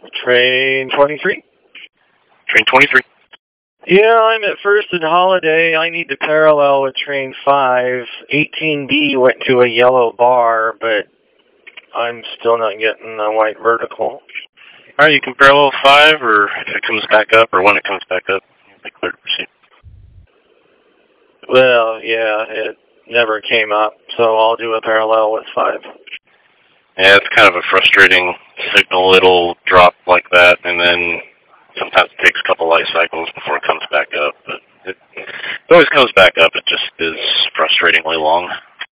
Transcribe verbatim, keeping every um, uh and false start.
Train twenty-three? Train twenty-three. Yeah, I'm at First and Holiday. I need to parallel with train five. eighteen B went to a yellow bar, but I'm still not getting a white vertical. All right, you can parallel five, or if it comes back up, or when it comes back up, you'll be clear to proceed. Well, yeah, it never came up, so I'll do a parallel with five. Yeah, it's kind of a frustrating signal. It'll drop like that, and then sometimes it takes a couple light cycles before it comes back up. But it, it always comes back up. It just is frustratingly long.